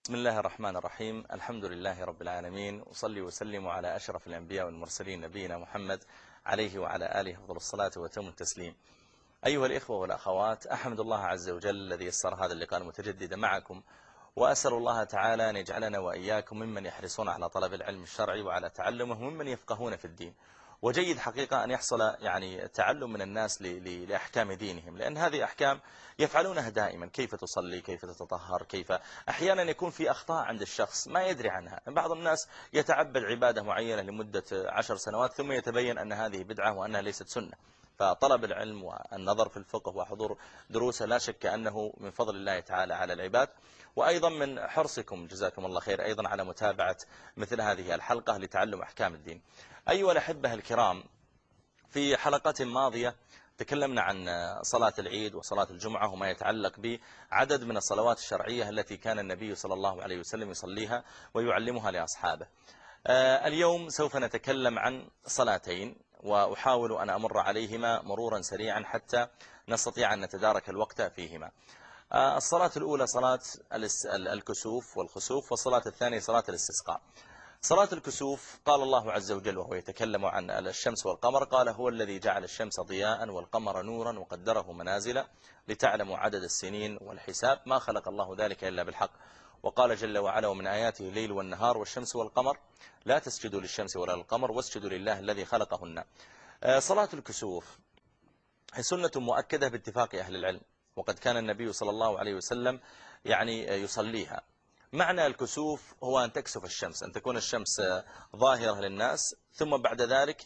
بسم الله الرحمن الرحيم. الحمد لله رب العالمين، وصلي وسلم على أشرف الأنبياء والمرسلين نبينا محمد عليه وعلى آله أفضل الصلاة وتم التسليم. أيها الإخوة والأخوات، أحمد الله عز وجل الذي يسر هذا اللقاء المتجدد معكم، وأسأل الله تعالى أن يجعلنا وإياكم ممن يحرصون على طلب العلم الشرعي وعلى تعلمه، ممن يفقهون في الدين. وجيد حقيقة أن يحصل تعلم من الناس لأحكام دينهم، لأن هذه أحكام يفعلونها دائما: كيف تصلي، كيف تتطهر، كيف أحيانا يكون في أخطاء عند الشخص ما يدري عنها. بعض الناس يتعبد عبادة معينة لمدة 10 سنوات ثم يتبين أن هذه بدعة وأنها ليست سنة. فطلب العلم والنظر في الفقه وحضور دروسه لا شك أنه من فضل الله تعالى على العباد، وأيضا من حرصكم جزاكم الله خير أيضا على متابعة مثل هذه الحلقة لتعلم أحكام الدين. أيها الأحبة الكرام، في حلقة ماضية تكلمنا عن صلاة العيد وصلاة الجمعة وما يتعلق بعدد من الصلوات الشرعية التي كان النبي صلى الله عليه وسلم يصليها ويعلمها لأصحابه. اليوم سوف نتكلم عن صلاتين، وأحاول أن أمر عليهما مرورا سريعا حتى نستطيع أن نتدارك الوقت فيهما. الصلاة الأولى صلاة الكسوف والخسوف، والصلاة الثانية صلاة الاستسقاء. صلاة الكسوف قال الله عز وجل وهو يتكلم عن الشمس والقمر: قال هو الذي جعل الشمس ضياء والقمر نورا وقدره منازل لتعلموا عدد السنين والحساب ما خلق الله ذلك إلا بالحق. وقال جل وعلا: ومن آياته الليل والنهار والشمس والقمر لا تسجدوا للشمس ولا للقمر واسجدوا لله الذي خلقهن. صلاة الكسوف هي سنة مؤكدة باتفاق أهل العلم، وقد كان النبي صلى الله عليه وسلم يصليها. معنى الكسوف هو أن تكسف الشمس، أن تكون الشمس ظاهرة للناس ثم بعد ذلك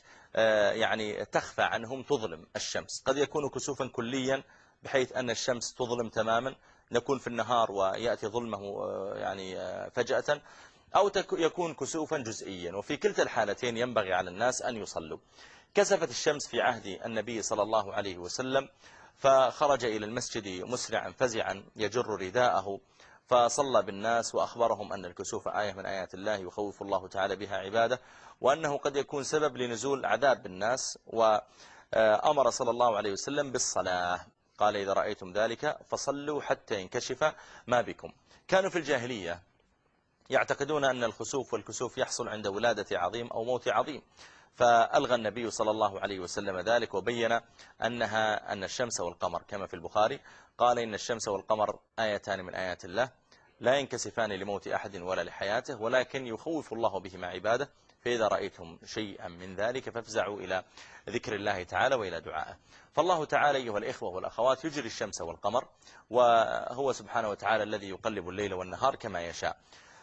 تخفى عنهم، تظلم الشمس. قد يكون كسوفا كليا بحيث أن الشمس تظلم تماما، نكون في النهار ويأتي ظلمه فجأة، أو يكون كسوفا جزئيا، وفي كلتا الحالتين ينبغي على الناس أن يصلوا. كسفت الشمس في عهد النبي صلى الله عليه وسلم، فخرج إلى المسجد مسرعا فزعا يجر رداءه، فصلى بالناس وأخبرهم أن الكسوف آية من آيات الله يخوف الله تعالى بها عباده، وأنه قد يكون سبب لنزول عذاب بالناس. وأمر صلى الله عليه وسلم بالصلاة، قال: إذا رأيتم ذلك فصلوا حتى ينكشف ما بكم. كانوا في الجاهلية يعتقدون أن الخسوف والكسوف يحصل عند ولادة عظيم أو موت عظيم، فألغى النبي صلى الله عليه وسلم ذلك وبين أن الشمس والقمر كما في البخاري قال: إن الشمس والقمر آيتان من آيات الله لا ينكسفان لموت أحد ولا لحياته، ولكن يخوف الله بهما عباده، فإذا رأيتم شيئا من ذلك فافزعوا إلى ذكر الله تعالى وإلى دعائه. فالله تعالى أيها الإخوة والأخوات يجري الشمس والقمر، وهو سبحانه وتعالى الذي يقلب الليل والنهار كما يشاء.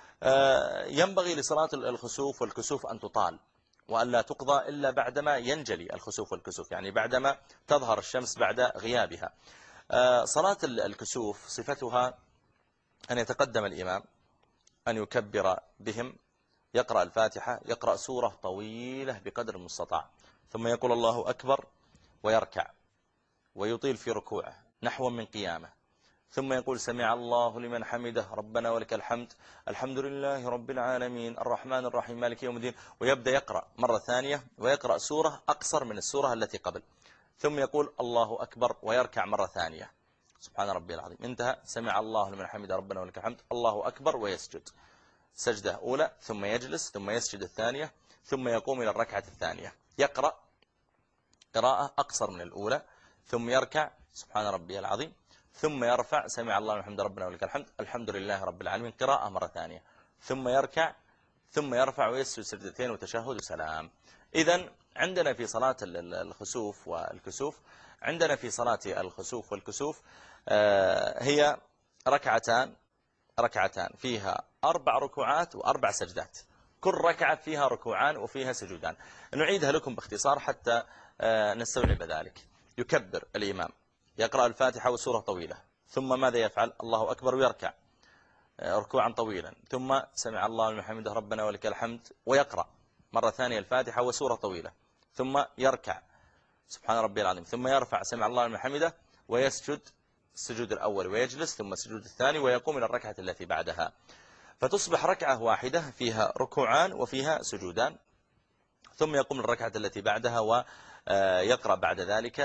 ينبغي لصلاة الخسوف والكسوف أن تطال وأن لا تقضى إلا بعدما ينجلي الخسوف والكسوف، يعني بعدما تظهر الشمس بعد غيابها. صلاة الكسوف صفتها أن يتقدم الإمام، أن يكبر بهم، يقرأ الفاتحة، يقرأ سورة طويلة بقدر المستطاع، ثم يقول الله أكبر ويركع ويطيل في ركوعه نحو من قيامه، ثم يقول: سمع الله لمن حمده ربنا ولك الحمد، الحمد لله رب العالمين الرحمن الرحيم مالك يوم الدين، ويبدأ يقرأ مرة ثانية ويقرأ سورة أقصر من السورة التي قبل، ثم يقول الله أكبر ويركع مرة ثانية، سبحان ربي العظيم، انتهى، سمع الله لمن حمده ربنا ولك الحمد، الله أكبر، ويسجد سجدة أولى، ثم يجلس، ثم يسجد الثانية، ثم يقوم إلى الركعة الثانية، يقرأ قراءة أقصر من الأولى، ثم يركع سبحان ربي العظيم، ثم يرفع سمع الله لمن حمده ربنا ولك الحمد، الحمد لله رب العالمين، قراءة مرة ثانية، ثم يركع، ثم يرفع ويسجد سجدتين وتشهد وسلام. إذن عندنا في صلاة الخسوف والكسوف، عندنا في صلاة الخسوف والكسوف هي ركعتان فيها 4 ركوعات و4 سجدات، كل ركعة فيها ركوعان وفيها سجودان. نعيدها لكم باختصار حتى نستوعب ذلك. يكبر الإمام، يقرأ الفاتحة وسورة طويلة، ثم ماذا يفعل؟ الله أكبر ويركع ركوعا طويلا، ثم سمع الله لمن حمده ربنا ولك الحمد، ويقرأ مرة ثانية الفاتحة وسورة طويلة، ثم يركع سبحان ربي العظيم، ثم يرفع سمع الله لمن حمده، ويسجد السجود الأول ويجلس، ثم السجود الثاني، ويقوم إلى الركعة التي بعدها، فتصبح ركعة واحدة فيها ركوعان وفيها سجودان، ثم يقوم الركعة التي بعدها ويقرأ بعد ذلك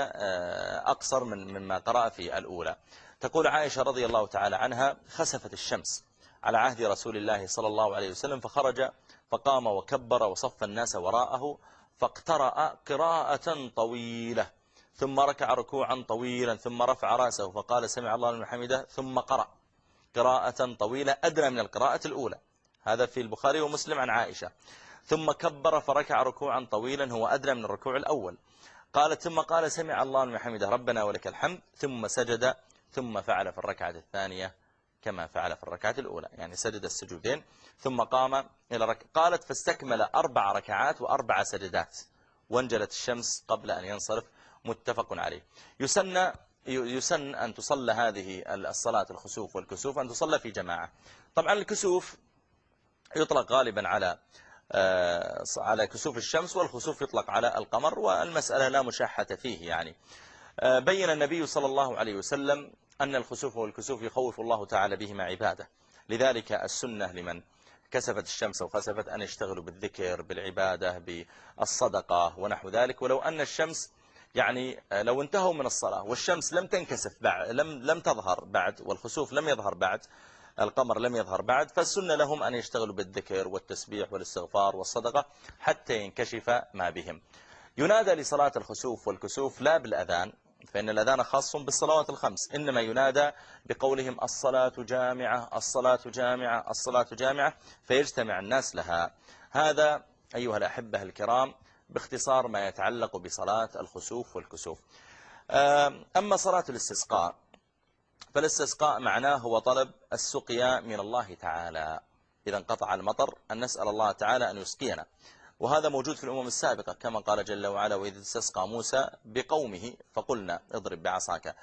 أقصر مما قرأ في الأولى. تقول عائشة رضي الله تعالى عنها: خسفت الشمس على عهد رسول الله صلى الله عليه وسلم، فخرج فقام وكبر وصف الناس وراءه، فاقترأ قراءة طويلة، ثم ركع ركوعا طويلا، ثم رفع رأسه فقال سمع الله لمن حمده، ثم قرأ قراءة طويلة أدنى من القراءة الأولى. هذا في البخاري ومسلم عن عائشة. ثم كبر فركع ركوعا طويلا هو أدنى من الركوع الأول. قالت ثم قال سمع الله لمن حمده ربنا ولك الحمد، ثم سجد، ثم فعل في الركعة الثانية كما فعل في الركعة الأولى، يعني سجد السجودين ثم قام إلى ركعة. قالت فاستكمل 4 ركعات و4 سجدات، وانجلت الشمس قبل أن ينصرف، متفق عليه. يسن أن تصلى هذه الصلاة الخسوف والكسوف أن تصلى في جماعة. طبعا الكسوف يطلق غالبا على كسوف الشمس، والخسوف يطلق على القمر، والمسألة لا مشاحة فيه. يعني بين النبي صلى الله عليه وسلم أن الخسوف والكسوف يخوف الله تعالى بهما عباده، لذلك السنة لمن كسفت الشمس وخسفت أن يشتغلوا بالذكر بالعبادة بالصدقة ونحو ذلك. ولو أن الشمس يعني لو انتهوا من الصلاة والشمس لم تنكسف بعد، لم تظهر بعد، والخسوف لم يظهر بعد، القمر لم يظهر بعد، فالسنة لهم أن يشتغلوا بالذكر والتسبيح والاستغفار والصدقة حتى ينكشف ما بهم. ينادى لصلاة الخسوف والكسوف لا بالأذان، فإن الأذان خاص بالصلوات الخمس، إنما ينادى بقولهم الصلاة جامعة الصلاة جامعة الصلاة جامعة، فيجتمع الناس لها. هذا أيها الأحبة الكرام باختصار ما يتعلق بصلاة الخسوف والكسوف. أما صلاة الاستسقاء، فالاستسقاء معناه هو طلب السقيا من الله تعالى. إذا انقطع المطر أن نسأل الله تعالى أن يسقينا، وهذا موجود في الأمم السابقة، كما قال جل وعلا وإذ استسقى موسى بقومه فقلنا اضرب بعصاك.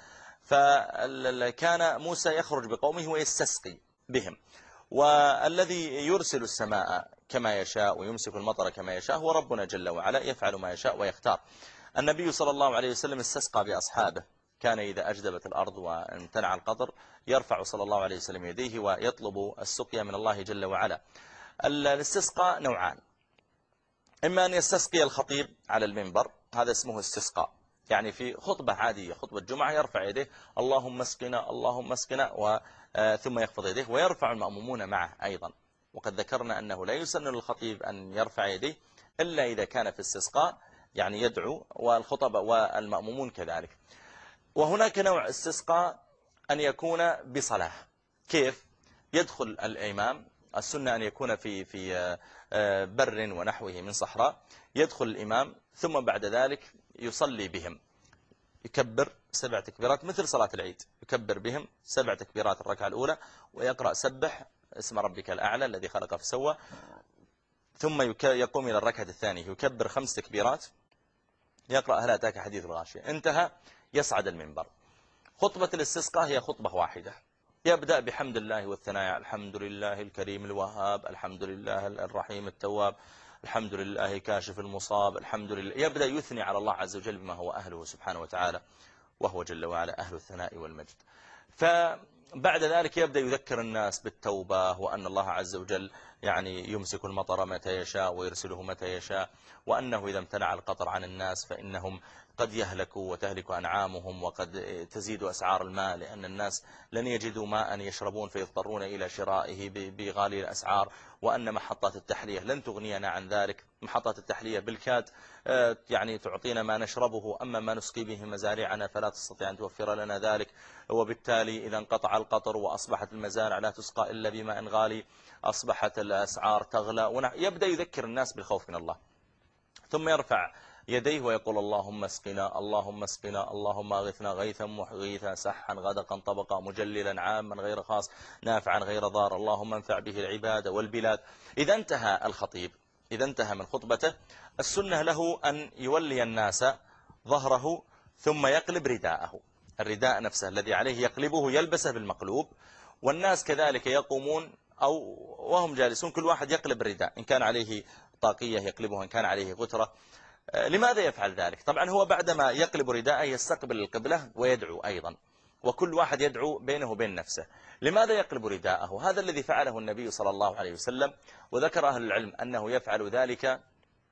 فكان موسى يخرج بقومه ويستسقي بهم، والذي يرسل السماء كما يشاء ويمسك المطر كما يشاء هو ربنا جل وعلا، يفعل ما يشاء ويختار. النبي صلى الله عليه وسلم استسقى بأصحابه، كان إذا أجدبت الأرض وامتنع القطر يرفع صلى الله عليه وسلم يديه ويطلب السقيا من الله جل وعلا. الاستسقاء نوعان، إما أن يستسقي الخطيب على المنبر، هذا اسمه استسقاء، يعني في خطبة عادية خطبة جمعة يرفع يديه اللهم اسقنا اللهم اسقنا، ثم يخفض يديه، ويرفع المأمومون معه أيضا. وقد ذكرنا أنه لا يسن للخطيب أن يرفع يديه إلا إذا كان في استسقاء، يعني يدعو، والخطبة والمأمومون كذلك. وهناك نوع استسقاء أن يكون بصلاة. كيف؟ يدخل الإمام، السنة أن يكون في بر ونحوه من صحراء، يدخل الإمام ثم بعد ذلك يصلي بهم، يكبر 7 تكبيرات مثل صلاة العيد، يكبر بهم 7 تكبيرات الركعة الأولى، ويقرأ سبح اسم ربك الأعلى الذي خلق فسوى، ثم يقوم إلى الركعة الثانية يكبر 5 تكبيرات، يقرأ هل أتاك حديث الغاشية، انتهى، يصعد المنبر. خطبة الاستسقاء هي خطبة واحدة، يبدأ بحمد الله والثناء، الحمد لله الكريم الوهاب، الحمد لله الرحيم التواب، الحمد لله كاشف المصاب، الحمد لله، يبدأ يثني على الله عز وجل بما هو أهله سبحانه وتعالى، وهو جل وعلا أهل الثناء والمجد. فبعد ذلك يبدأ يذكر الناس بالتوبة، وأن الله عز وجل يعني يمسك المطر متى يشاء ويرسله متى يشاء، وأنه إذا امتنع القطر عن الناس فإنهم قد يهلكوا وتهلك أنعامهم، وقد تزيد أسعار الماء لأن الناس لن يجدوا ماء يشربون فيضطرون إلى شرائه بغالي الأسعار، وأن محطات التحلية لن تغنينا عن ذلك، محطات التحلية بالكاد يعني تعطينا ما نشربه، أما ما نسقي به مزارعنا فلا تستطيع أن توفر لنا ذلك، وبالتالي إذا انقطع القطر وأصبحت المزارع لا تسقى إلا بماء غالي أصبحت الأسعار تغلى، يبدأ يذكر الناس بالخوف من الله، ثم يرفع يديه ويقول اللهم اسقنا اللهم اسقنا اللهم اغثنا غيثا مغيثا سحا غدقا طبقا مجللا عاما غير خاص نافعا غير ضار اللهم انفع به العباد والبلاد. إذا انتهى الخطيب، إذا انتهى من خطبته، السنة له أن يولي الناس ظهره ثم يقلب رداءه، الرداء نفسه الذي عليه يقلبه يلبسه بالمقلوب، والناس كذلك يقومون أو وهم جالسون كل واحد يقلب الرداء، إن كان عليه طاقية يقلبها، إن كان عليه غترة. لماذا يفعل ذلك؟ طبعا هو بعدما يقلب رداءه يستقبل القبلة ويدعو أيضا، وكل واحد يدعو بينه وبين نفسه. لماذا يقلب رداءه؟ هذا الذي فعله النبي صلى الله عليه وسلم، وذكر أهل العلم أنه يفعل ذلك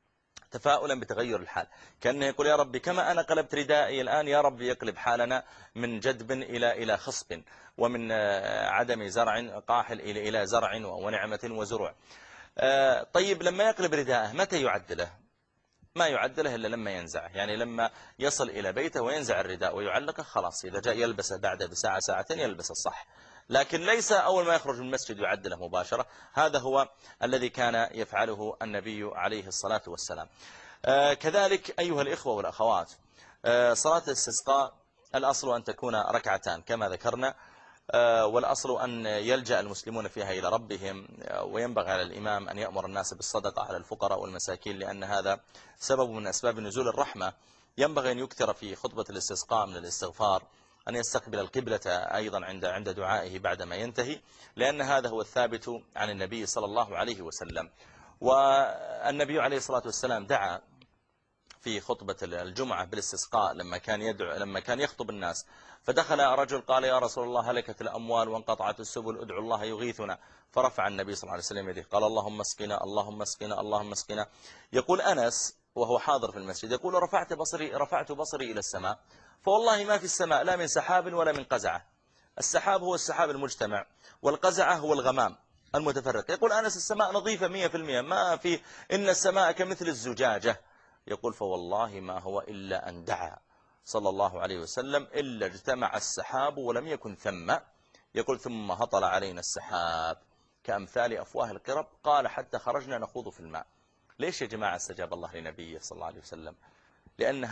تفاؤلا بتغير الحال، كأنه يقول يا ربي كما أنا قلبت ردائي الآن يا ربي يقلب حالنا من جدب إلى خصب، ومن عدم زرع قاحل إلى زرع ونعمة وزروع. طيب لما يقلب رداءه متى يعدله؟ ما يعدله إلا لما ينزعه، يعني لما يصل إلى بيته وينزع الرداء ويعلقه، خلاص إذا جاء يلبسه بعد بساعة ساعتين يلبس الصح، لكن ليس أول ما يخرج من المسجد يعدله مباشرة. هذا هو الذي كان يفعله النبي عليه الصلاة والسلام. كذلك أيها الإخوة والأخوات، صلاة الاستسقاء الأصل أن تكون ركعتان كما ذكرنا، والأصل أن يلجأ المسلمون فيها إلى ربهم، وينبغي على الإمام أن يأمر الناس بالصدقة على الفقراء والمساكين، لأن هذا سبب من أسباب نزول الرحمة. ينبغي أن يكثر في خطبة الاستسقاء من الاستغفار، أن يستقبل القبلة أيضا عند دعائه بعدما ينتهي، لأن هذا هو الثابت عن النبي صلى الله عليه وسلم. والنبي عليه الصلاة والسلام دعا في خطبة الجمعة بالاستسقاء لما كان يخطب الناس، فدخل رجل قال يا رسول الله هلكت الأموال وانقطعت السبل ادعو الله يغيثنا، فرفع النبي صلى الله عليه وسلم يده قال اللهم اسقنا اللهم اسقنا اللهم اسقنا. يقول أنس وهو حاضر في المسجد يقول رفعت بصري إلى السماء، فوالله ما في السماء لا من سحاب ولا من قزعة. السحاب هو السحاب المجتمع، والقزعة هو الغمام المتفرق. يقول أنس السماء نظيفة 100%، ما في، إن السماء كمثل الزجاجة. يقول فوالله ما هو إلا أن دعا صلى الله عليه وسلم إلا اجتمع السحاب ولم يكن ثم. يقول ثم هطل علينا السحاب كأمثال أفواه القرب، قال حتى خرجنا نخوض في الماء. ليش يا جماعة استجاب الله لنبيه صلى الله عليه وسلم؟ لأن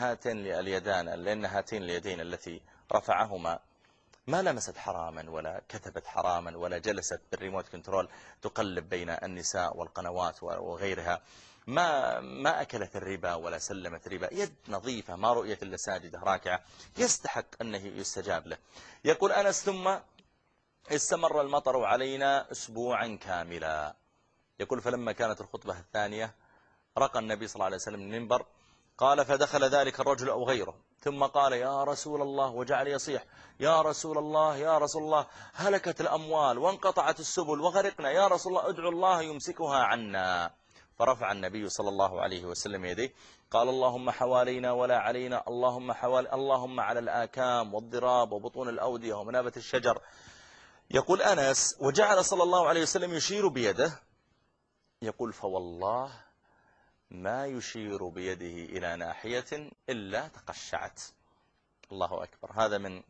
هاتين اليدين التي رفعهما ما لمست حراما ولا كتبت حراما ولا جلست بالريموت كنترول تقلب بين النساء والقنوات وغيرها، ما أكلت الربا ولا سلمت ربا، يد نظيفة ما رؤية إلا ساجدة راكعة، يستحق أنه يستجاب له. يقول أنس ثم استمر المطر علينا أسبوعا كاملا. يقول فلما كانت الخطبة الثانية رقى النبي صلى الله عليه وسلم من المنبر، قال فدخل ذلك الرجل أو غيره ثم قال يا رسول الله، وجعل يصيح يا رسول الله يا رسول الله هلكت الأموال وانقطعت السبل وغرقنا، يا رسول الله ادعو الله يمسكها عنا. فرفع النبي صلى الله عليه وسلم يديه قال اللهم حوالينا ولا علينا، اللهم على الآكام والضراب وبطون الأودية ومنابت الشجر. يقول أنس وجعل صلى الله عليه وسلم يشير بيده، يقول فوالله ما يشير بيده إلى ناحية إلا تقشعت. الله أكبر. هذا من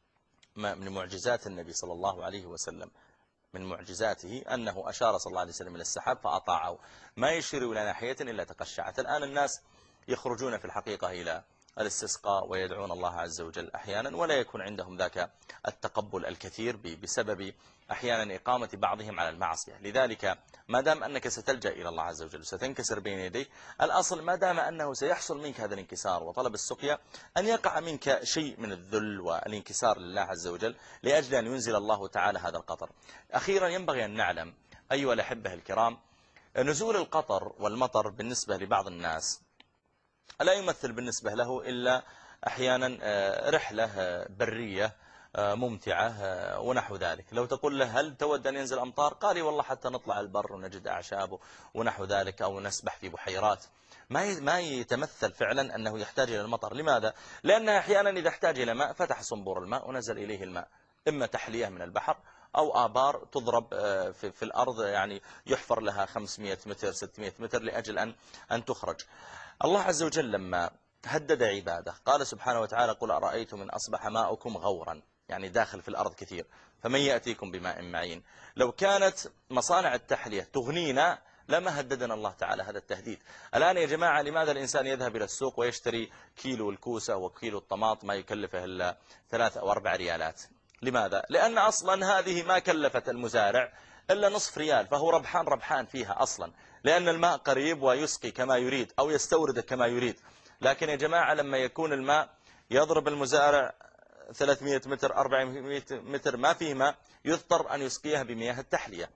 معجزات النبي صلى الله عليه وسلم، من معجزاته أنه أشار صلى الله عليه وسلم إلى السحاب فأطاعه، ما يشير إلى ناحية إلا تقشعت. الآن الناس يخرجون في الحقيقة إلى الاستسقاء ويدعون الله عز وجل أحيانا، ولا يكون عندهم ذاك التقبل الكثير بسبب أحيانا إقامة بعضهم على المعصية. لذلك ما دام أنك ستلجأ إلى الله عز وجل ستنكسر بين يديه، الأصل ما دام أنه سيحصل منك هذا الانكسار وطلب السقيا أن يقع منك شيء من الذل والانكسار لله عز وجل لأجل أن ينزل الله تعالى هذا القطر. أخيرا ينبغي أن نعلم أيها الأحبة الكرام، نزول القطر والمطر بالنسبة لبعض الناس لا يمثل بالنسبة له إلا أحيانا رحلة برية ممتعة ونحو ذلك. لو تقول له هل تود أن ينزل أمطار؟ قال والله حتى نطلع البر ونجد أعشابه ونحو ذلك، أو نسبح في بحيرات. ما يتمثل فعلا أنه يحتاج إلى المطر. لماذا؟ لأنه أحيانا إذا احتاج إلى ماء فتح صنبور الماء ونزل إليه الماء، إما تحلية من البحر أو آبار تضرب في الأرض، يعني يحفر لها 500 متر 600 متر لأجل أن تخرج. الله عز وجل لما هدد عباده قال سبحانه وتعالى قل أرأيتم من أصبح ماؤكم غورا، يعني داخل في الأرض كثير، فمن يأتيكم بماء معين. لو كانت مصانع التحلية تغنينا لما هددنا الله تعالى هذا التهديد. الآن يا جماعة لماذا الإنسان يذهب إلى السوق ويشتري كيلو الكوسة وكيلو الطماط ما يكلفه إلا 3 أو 4 ريالات؟ لماذا؟ لأن أصلا هذه ما كلفت المزارع إلا نصف ريال، فهو ربحان فيها أصلا، لأن الماء قريب ويسقي كما يريد أو يستورد كما يريد. لكن يا جماعة لما يكون الماء يضرب المزارع 300 متر 400 متر ما فيه ماء، يضطر أن يسقيها بمياه التحلية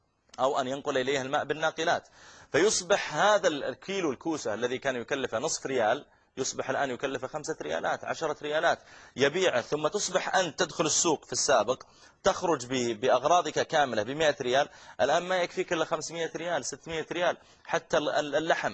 أو أن ينقل إليها الماء بالناقلات، فيصبح هذا الكيلو الكوسة الذي كان يكلف نصف ريال يصبح الآن يكلف 5 ريالات 10 ريالات يبيعه. ثم تصبح أنت تدخل السوق في السابق تخرج بأغراضك كاملة ب100 ريال، الآن ما يكفيك إلا 500 ريال 600 ريال. حتى اللحم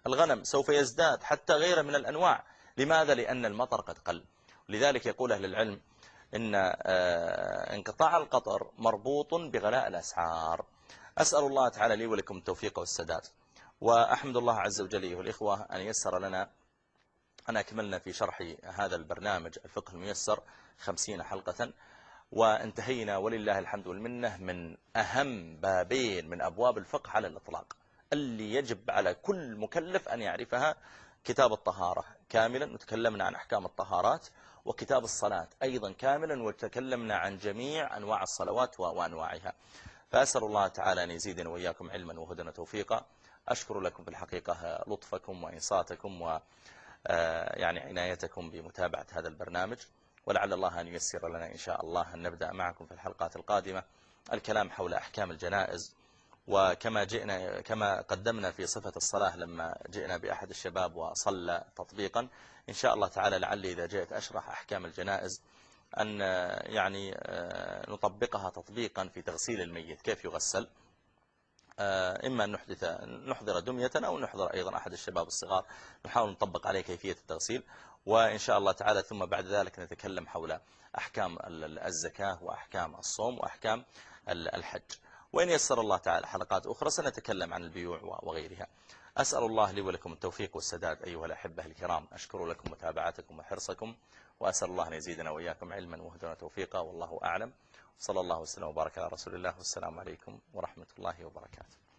الغنم سوف يزداد حتى غيره من الأنواع. لماذا؟ لأن المطر قد قل. لذلك يقول أهل العلم إن انقطاع القطر مربوط بغلاء الأسعار. أسأل الله تعالى لي ولكم التوفيق والسداد، وأحمد الله عز وجل أيها الإخوة أن يسر لنا أن أكملنا في شرح هذا البرنامج الفقه الميسر 50 حلقة، وانتهينا ولله الحمد والمنة من أهم بابين من أبواب الفقه على الإطلاق اللي يجب على كل مكلف أن يعرفها. كتاب الطهارة كاملا وتكلمنا عن أحكام الطهارات، وكتاب الصلاة أيضا كاملا وتكلمنا عن جميع أنواع الصلوات وأنواعها. فأسأل الله تعالى أن يزيدنا وإياكم علما وهدى وتوفيقا. أشكر لكم في الحقيقة لطفكم وإنصاتكم يعني عنايتكم بمتابعة هذا البرنامج، ولعل الله أن ييسر لنا إن شاء الله أن نبدأ معكم في الحلقات القادمة الكلام حول أحكام الجنائز. كما قدمنا في صفة الصلاة لما جئنا بأحد الشباب وصلى تطبيقا، إن شاء الله تعالى لعلي إذا جئت أشرح أحكام الجنائز أن يعني نطبقها تطبيقا في تغسيل الميت، كيف يغسل، إما أن نحضر دمية أو نحضر أيضا أحد الشباب الصغار نحاول نطبق عليه كيفية التغسيل. وإن شاء الله تعالى ثم بعد ذلك نتكلم حول أحكام الزكاة وأحكام الصوم وأحكام الحج. وإن يسر الله تعالى حلقات أخرى سنتكلم عن البيوع وغيرها. أسأل الله لي ولكم التوفيق والسداد أيها الأحبة الكرام. أشكر لكم متابعتكم وحرصكم، وأسأل الله أن يزيدنا وإياكم علما وهدى وتوفيقا، والله أعلم. صلى الله وسلم وبارك على رسول الله، والسلام عليكم ورحمة الله وبركاته.